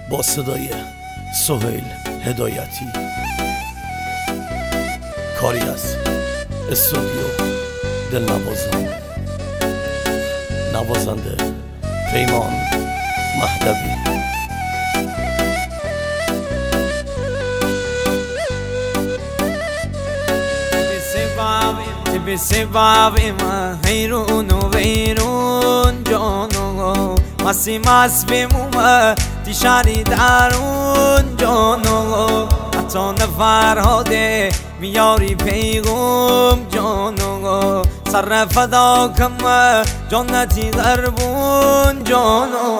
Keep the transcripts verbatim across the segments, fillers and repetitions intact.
با صدای سهیل هدایتی، کاری از استودیو دلنوازان، نوازنده پیمان مهدوی. به سبب ما حیرون و ویرون جانو مسی مس بمومه تیشاری درون جانو حتی نفرهاده میاری پیغوم جانو سر فدا کم جنتی غربون جانو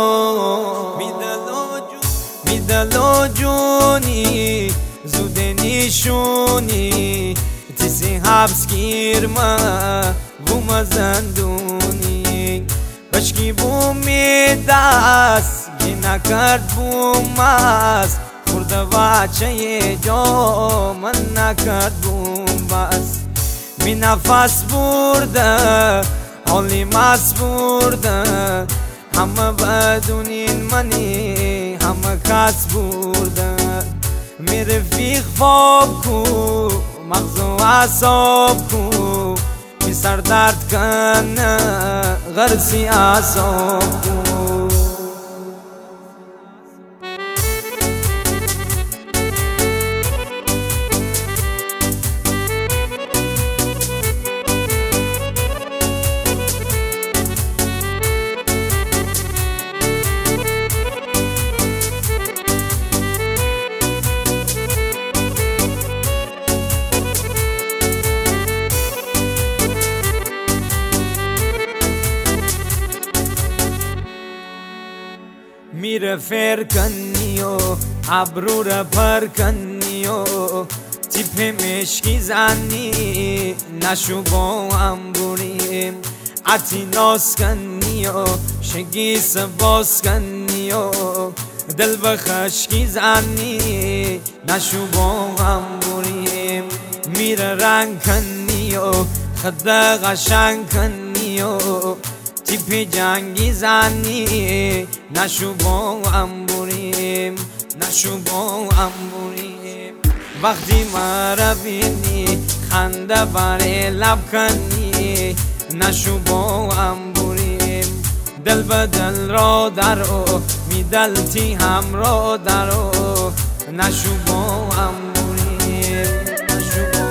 میدلو جونی زود نیشونی تیسی حبس گیرما بوم زندونی بشکی بومی دست گی نکرد بوم است خورده بچه جا من نکرد بوم بس می نفس برده حالی مس برده همه بدونین منی همه کس برده می رفیق خواب کو مغز و اعصاب کو می سر درد کنه غرسی اعصاب کو میره فر کنی و ابرو را پر کنی و تیپ مشکی زنی نشو با هم بریم عتی ناز کنی و شگی سباز کنی و دل بخشکی زنی نشو با هم بریم میره رنگ کنی و خد قشنگ کنی و تیپی جنگی زنی نشو با هم بریم نشو با هم بریم وقتی مرا بینی خنده بر لب کنی نشو با هم بریم دل به دل را درو می دلتی هم را درو نشو با هم بریم نشو با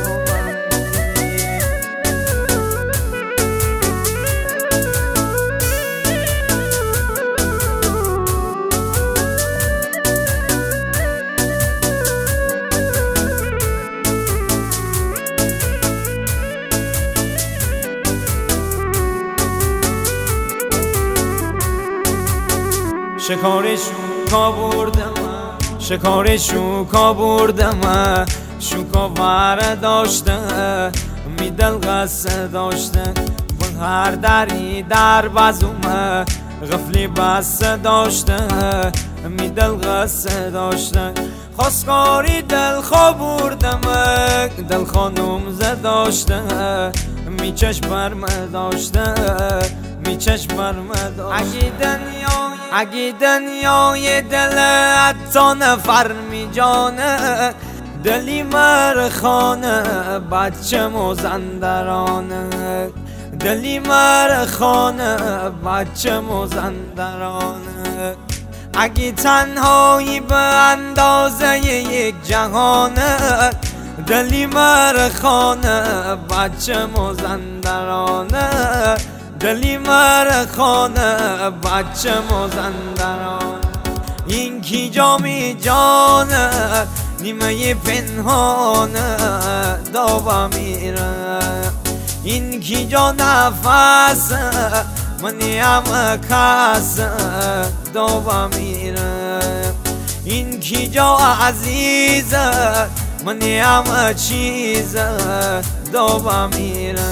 شکار شوکا بردم شکار شوکا بردم شوکا برداشته می دل قصه داشته و هر دری در بزومه غفلی بس داشته می دل قصه داشته خواستگاری دل خواه بردم دل خانوم زد داشته می چشم برمه داشته می چشم برمه داشته اگه دنیا اگه دنیای دل حتی نفر می جانه دلی مرخانه بچه مزندرانه دلی مرخانه بچه مزندرانه اگه تنهایی به اندازه یک جهانه دلی مرخانه بچه مزندرانه دلی مرخانه بچه مزندران این کی جامی جانه نیمه پنهانه داوا میره این کی جا نفس منی هم کس داوا میره این کی جا عزیزه منی هم چیز داوا میره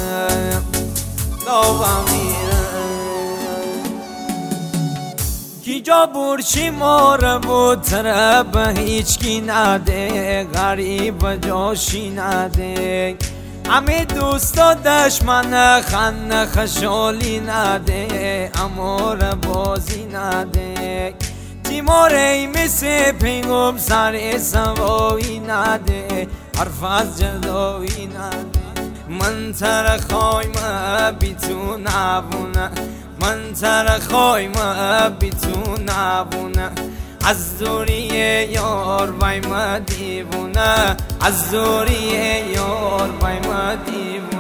داوا میره کی جا برشی مار بوتره به هیچ کی نده غریب جاشی نده همه دوستا دشمن خن خشالی نده امور بازی نده بیماره مثل پیغم سر سوایی نده، حرف از جدایی نده. من ترخای ما بی تو نبونه، من ترخای ما بی تو نبونه. از دوری یار بای ما دیوونه، از دوری یار بای ما دیوونه.